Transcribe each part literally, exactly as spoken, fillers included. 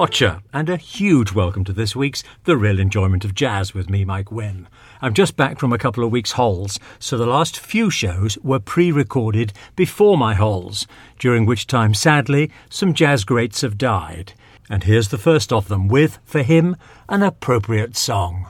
Whatcha, and a huge welcome to this week's The Real Enjoyment of Jazz with me, Mike Wynn. I'm just back from a couple of weeks' holes, so the last few shows were pre-recorded before my holes, during which time, sadly, some jazz greats have died. And here's the first of them with, for him, an appropriate song.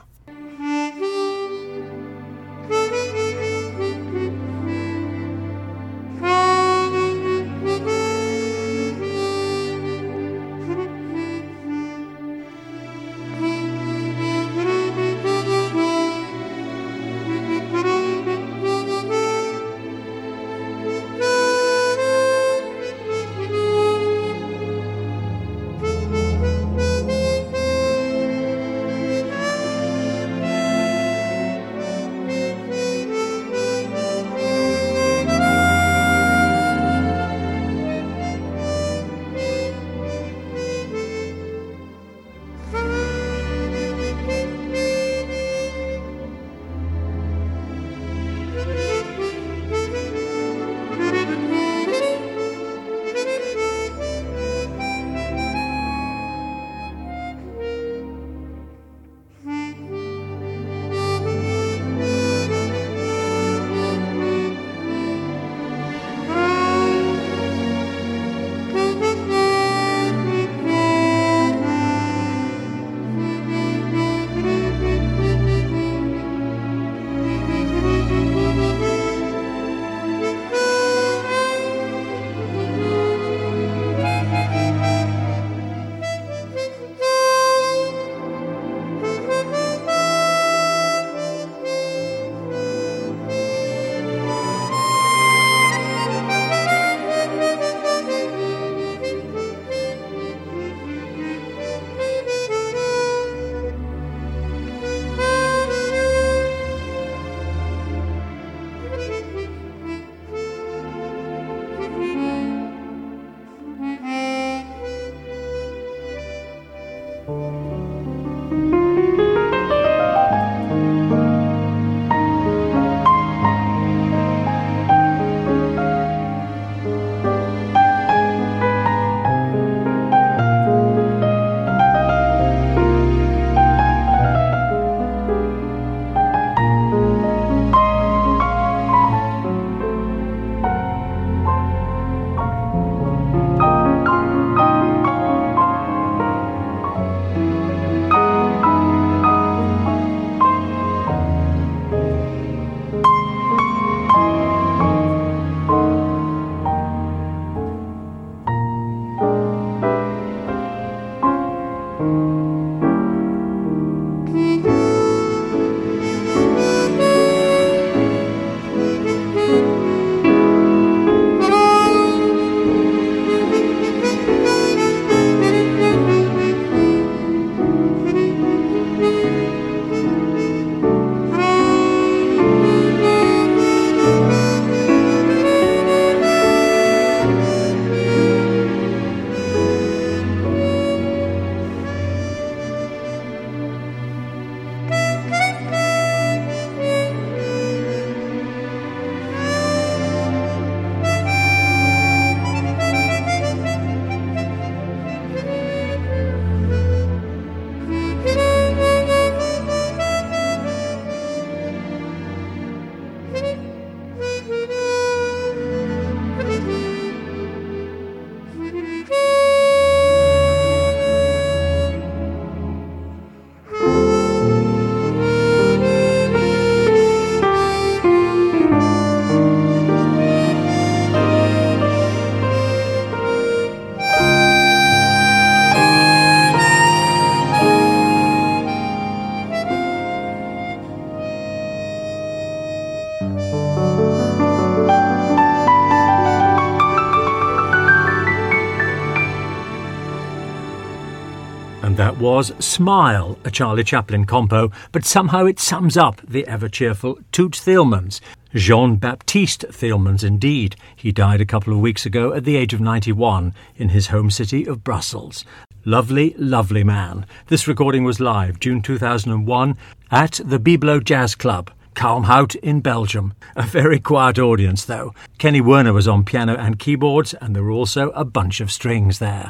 And that was Smile, a Charlie Chaplin compo, but somehow it sums up the ever-cheerful Toots Thielemans. Jean-Baptiste Thielemans, indeed. He died a couple of weeks ago at the age of ninety-one in his home city of Brussels. Lovely, lovely man. This recording was live June two thousand one at the Biblo Jazz Club, Kalmhout in Belgium. A very quiet audience, though. Kenny Werner was on piano and keyboards, and there were also a bunch of strings there.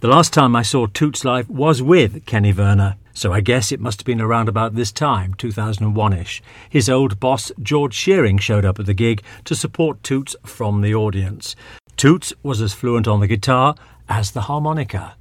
The last time I saw Toots live was with Kenny Werner, so I guess it must have been around about this time, two thousand one-ish. His old boss, George Shearing, showed up at the gig to support Toots from the audience. Toots was as fluent on the guitar as the harmonica.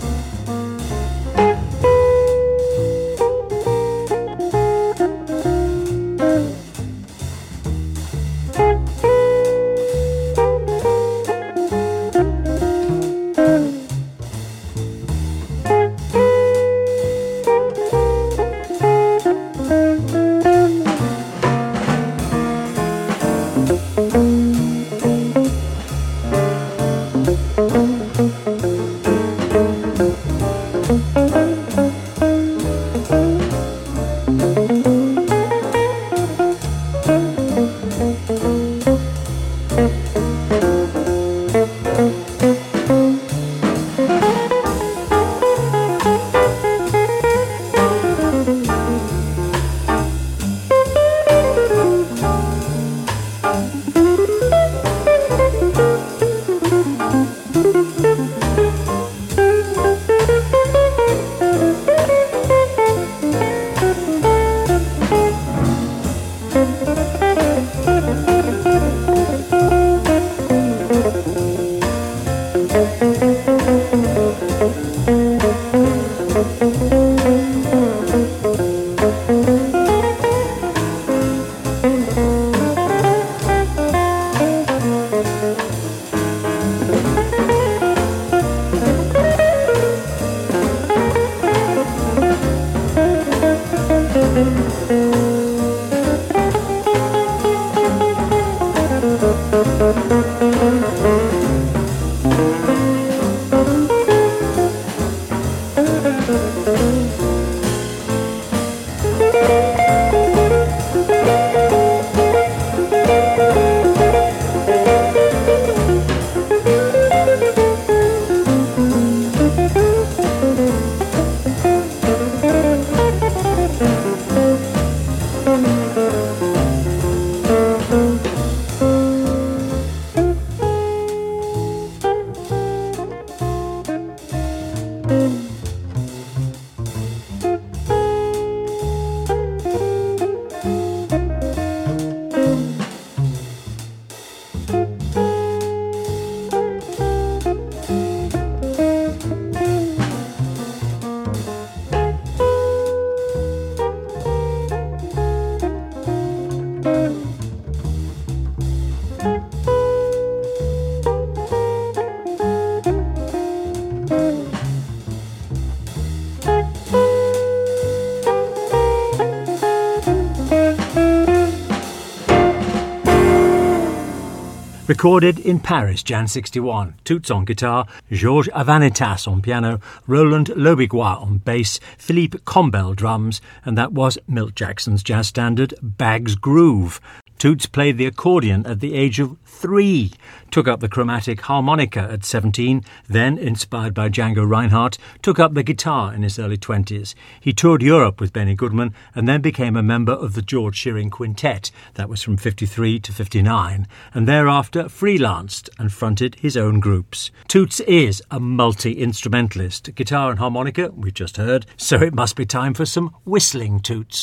Recorded in Paris, January sixty-one. Toots on guitar, Georges Avanitas on piano, Roland Lobigois on bass, Philippe Combel drums, and that was Milt Jackson's jazz standard, Bag's Groove. Toots played the accordion at the age of three, took up the chromatic harmonica at seventeen, then, inspired by Django Reinhardt, took up the guitar in his early twenties. He toured Europe with Benny Goodman and then became a member of the George Shearing Quintet. That was from fifty-three to fifty-nine, and thereafter freelanced and fronted his own groups. Toots is a multi-instrumentalist, guitar and harmonica, we've just heard, so it must be time for some whistling Toots.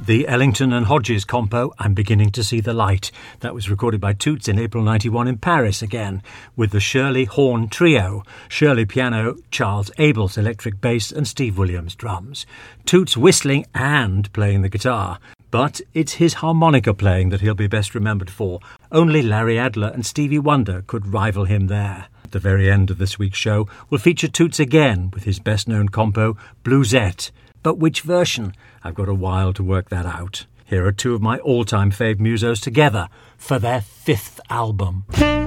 The Ellington and Hodges compo, I'm Beginning to See the Light. That was recorded by Toots in April ninety-one in Paris again, with the Shirley Horn Trio, Shirley piano, Charles Abels electric bass and Steve Williams drums. Toots whistling and playing the guitar. But it's his harmonica playing that he'll be best remembered for. Only Larry Adler and Stevie Wonder could rival him there. At the very end of this week's show, we'll feature Toots again with his best-known compo, Bluesette. But which version? I've got a while to work that out. Here are two of my all-time fave musos together for their fifth album.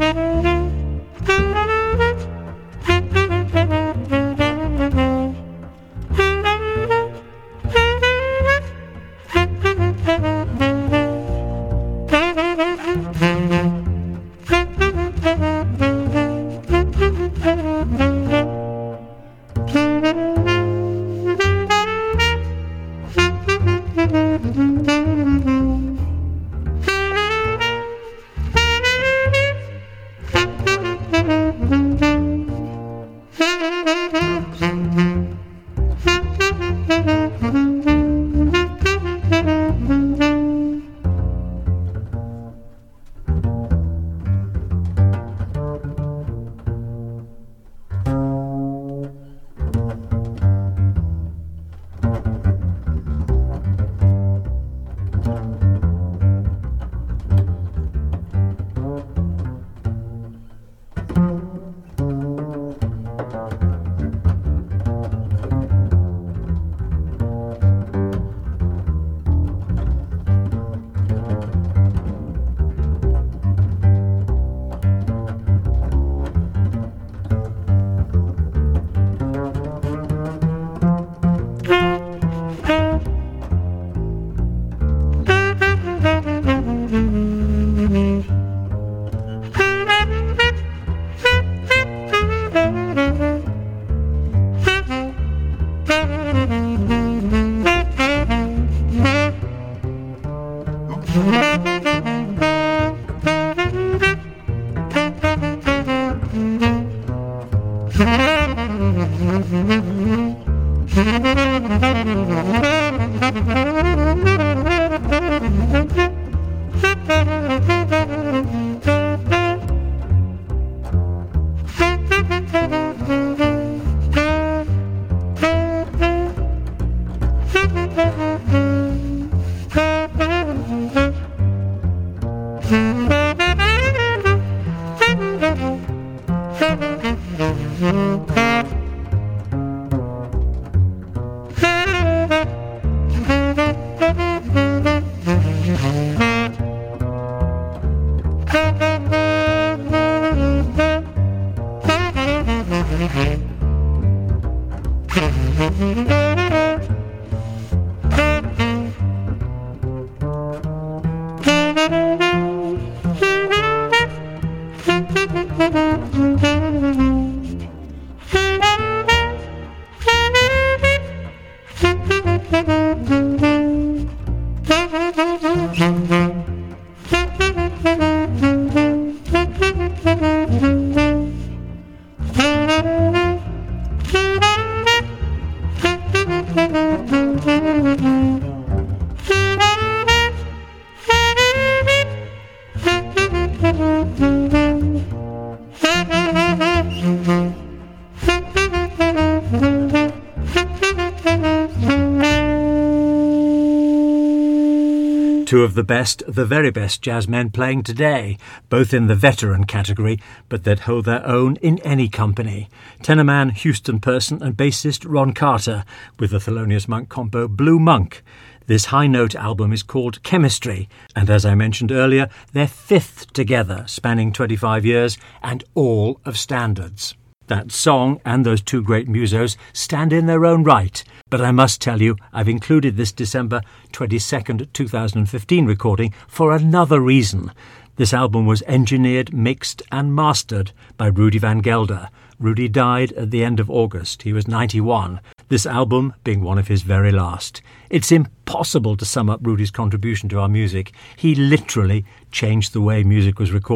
Two of the best, the very best jazzmen playing today, both in the veteran category, but that hold their own in any company. Tenorman Houston Person and bassist Ron Carter with the Thelonious Monk compo Blue Monk. This high-note album is called Chemistry, and as I mentioned earlier, they're fifth together, spanning twenty-five years and all of standards. That song and those two great musos stand in their own right, but I must tell you I've included this December twenty-second, two thousand fifteen recording for another reason. This album was engineered, mixed and mastered by Rudy Van Gelder. Rudy died at the end of August. He was ninety-one, this album being one of his very last. It's impossible to sum up Rudy's contribution to our music. He literally changed the way music was recorded,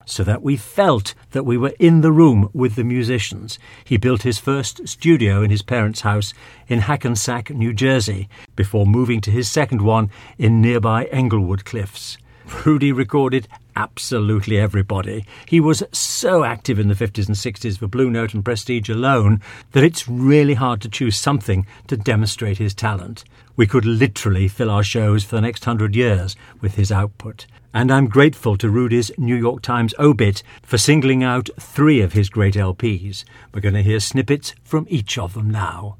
so that we felt that we were in the room with the musicians. He built his first studio in his parents' house in Hackensack, New Jersey, before moving to his second one in nearby Englewood Cliffs. Rudy recorded absolutely everybody. He was so active in the fifties and sixties for Blue Note and Prestige alone that it's really hard to choose something to demonstrate his talent. We could literally fill our shows for the next hundred years with his output. And I'm grateful to Rudy's New York Times obit for singling out three of his great L Ps. We're going to hear snippets from each of them now.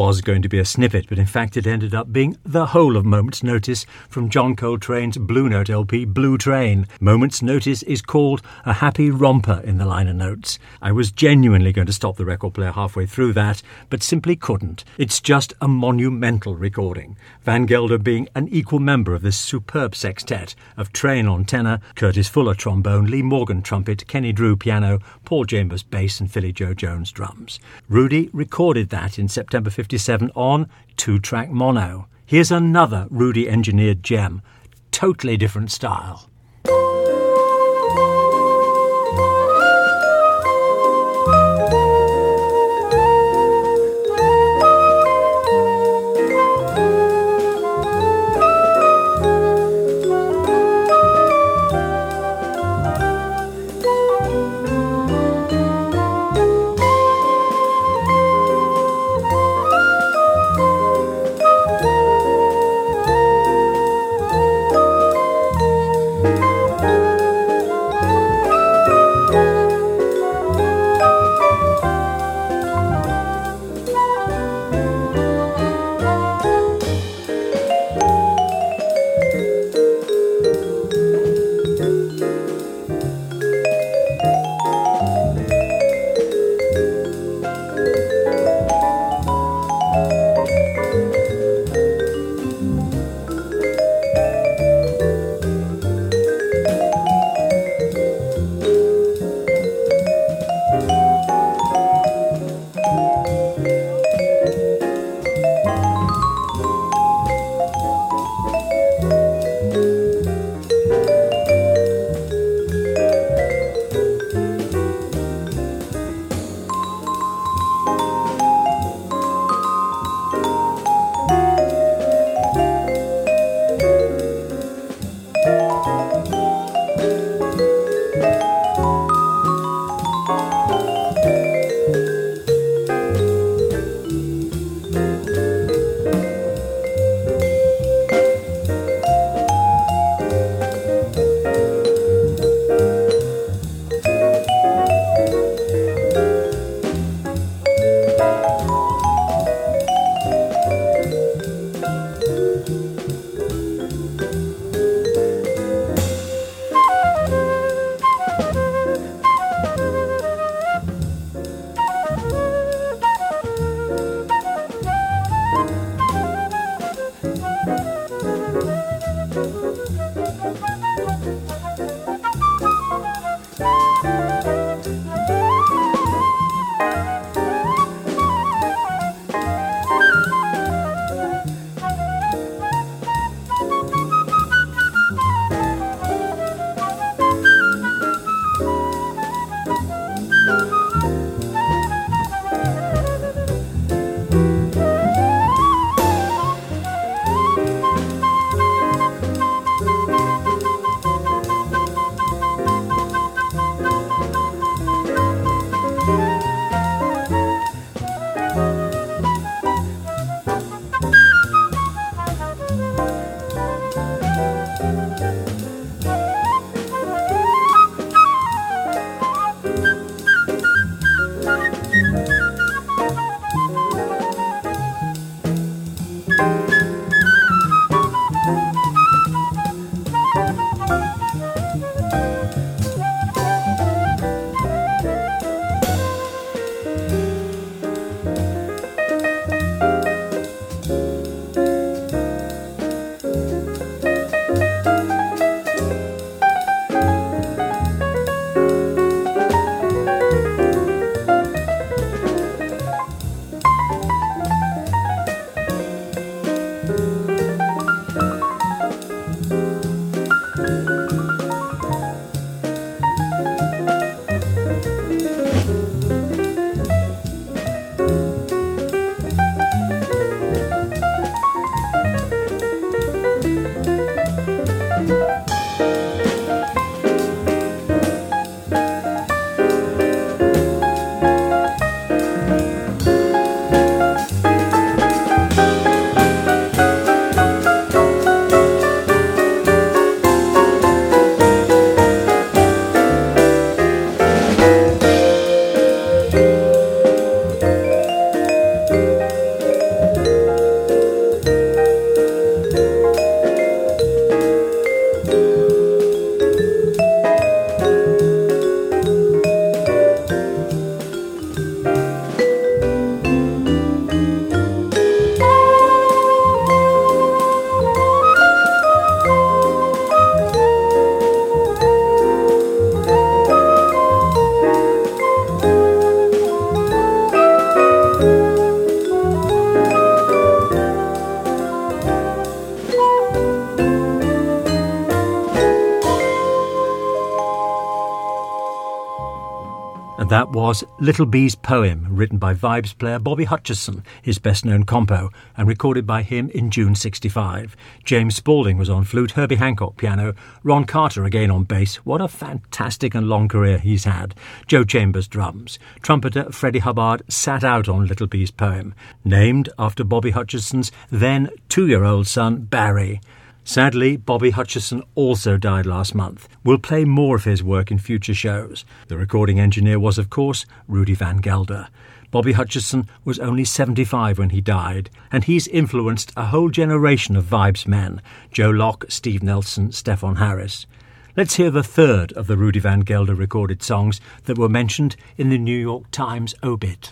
was going to be a snippet, but in fact it ended up being the whole of Moments Notice from John Coltrane's Blue Note L P, Blue Train. Moments Notice is called a happy romper in the liner notes. I was genuinely going to stop the record player halfway through that, but simply couldn't. It's just a monumental recording. Van Gelder being an equal member of this superb sextet of Train on tenor, Curtis Fuller trombone, Lee Morgan trumpet, Kenny Drew piano, Paul Chambers bass and Philly Joe Jones drums. Rudy recorded that in September fifty-seven on two-track mono. Here's another Rudy engineered gem. Totally different style. that was Little Bee's Poem, written by Vibes player Bobby Hutcherson, his best-known compo, and recorded by him in June sixty-five. James Spaulding was on flute, Herbie Hancock piano, Ron Carter again on bass. What a fantastic and long career he's had. Joe Chambers drums. Trumpeter Freddie Hubbard sat out on Little Bee's Poem, named after Bobby Hutcherson's then two-year-old son, Barry. Sadly, Bobby Hutcherson also died last month. We'll play more of his work in future shows. The recording engineer was, of course, Rudy Van Gelder. Bobby Hutcherson was only seventy-five when he died, and he's influenced a whole generation of Vibes men: Joe Locke, Steve Nelson, Stefan Harris. Let's hear the third of the Rudy Van Gelder recorded songs that were mentioned in the New York Times obit.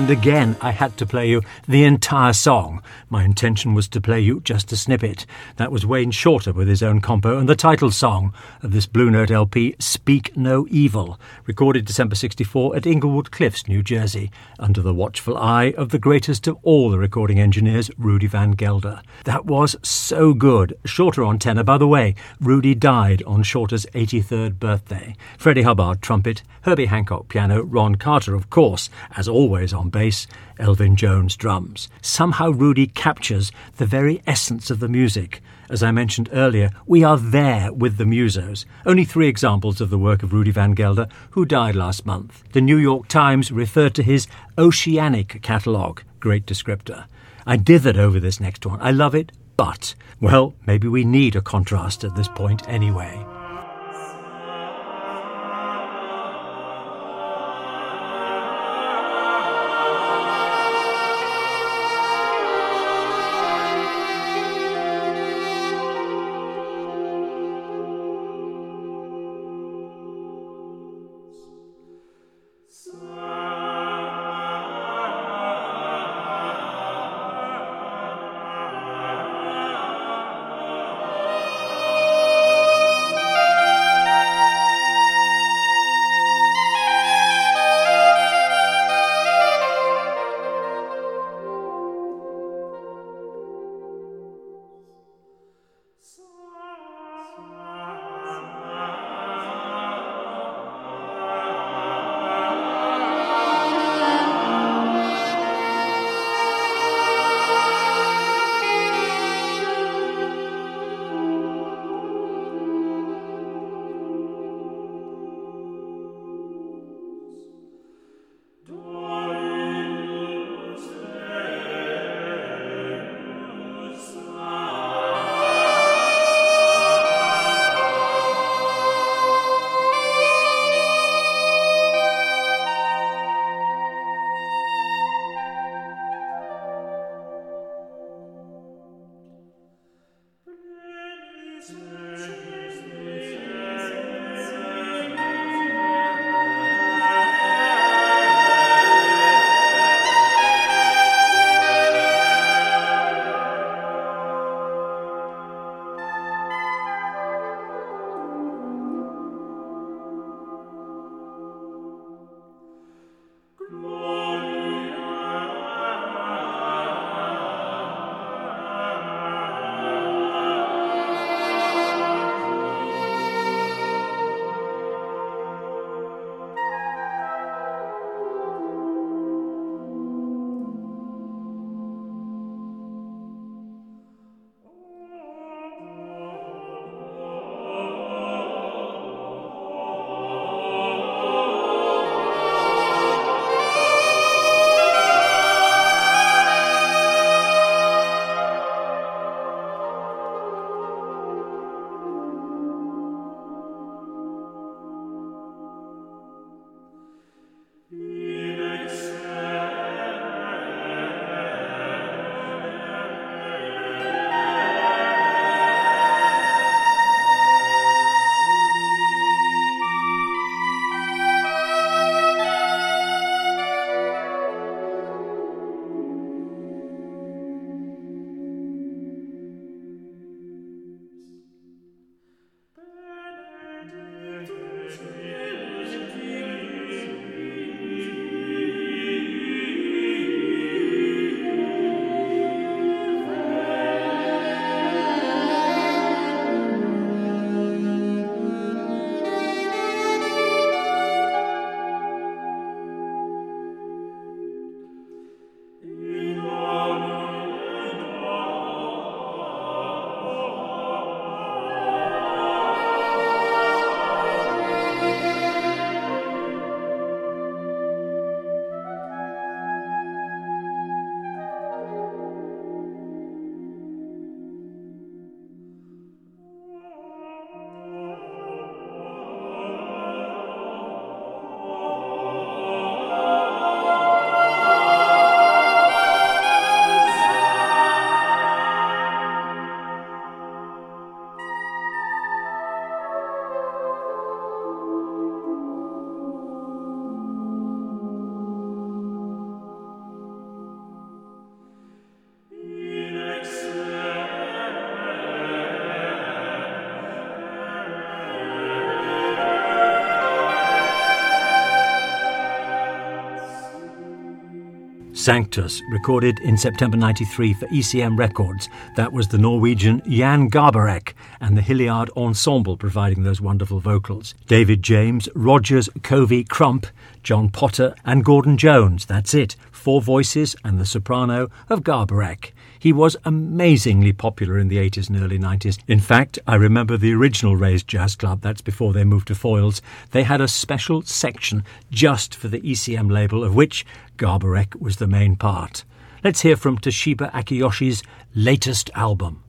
And again, I had to play you the entire song. My intention was to play you just a snippet. That was Wayne Shorter with his own compo and the title song of this Blue Note L P, Speak No Evil, recorded December sixty-four at Inglewood Cliffs, New Jersey, under the watchful eye of the greatest of all the recording engineers, Rudy Van Gelder. That was so good. Shorter on tenor. By the way, Rudy died on Shorter's eighty-third birthday. Freddie Hubbard, trumpet, Herbie Hancock, piano, Ron Carter, of course, as always on bass, Elvin Jones, drums. Somehow Rudy captures the very essence of the music. As I mentioned earlier, we are there with the musos. Only three examples of the work of Rudy Van Gelder, who died last month. The New York Times referred to his oceanic catalogue. Great descriptor. I dithered over this next one. I love it, but, well, maybe we need a contrast at this point anyway. Sanctus, recorded in September ninety-three for E C M Records. That was the Norwegian Jan Garbarek and the Hilliard Ensemble providing those wonderful vocals. David James, Rogers, Covey, Crump, John Potter and Gordon Jones. That's it. Four voices and the soprano of Garbarek. He was amazingly popular in the eighties and early nineties. In fact, I remember the original Raised Jazz Club, that's before they moved to Foyles. They had a special section just for the E C M label, of which Garbarek was the main part. Let's hear from Toshiba Akiyoshi's latest album.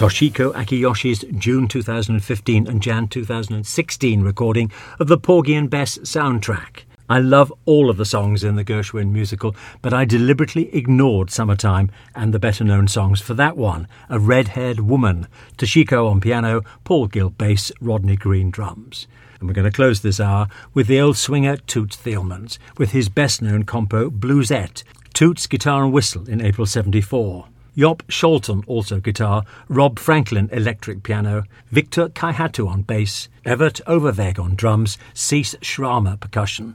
Toshiko Akiyoshi's June two thousand fifteen and Jan two thousand sixteen recording of the Porgy and Bess soundtrack. I love all of the songs in the Gershwin musical, but I deliberately ignored Summertime and the better-known songs for that one. A Red-Haired Woman, Toshiko on piano, Paul Gill bass, Rodney Green drums. And we're going to close this hour with the old swinger Toots Thielemans, with his best-known compo Bluesette, Toots guitar and whistle in April seventy-four. Job Scholten, also guitar, Rob Franklin, electric piano, Victor Kaihatu on bass, Evert Overweg on drums, Cees Schramer percussion.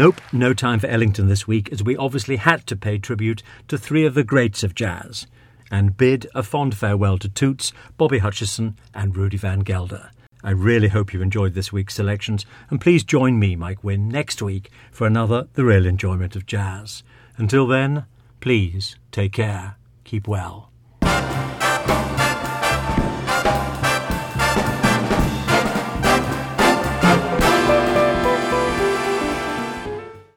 Nope, no time for Ellington this week, as we obviously had to pay tribute to three of the greats of jazz, and bid a fond farewell to Toots, Bobby Hutcherson and Rudy Van Gelder. I really hope you enjoyed this week's selections, and please join me, Mike Wynne, next week for another The Real Enjoyment of Jazz. Until then, please take care, keep well.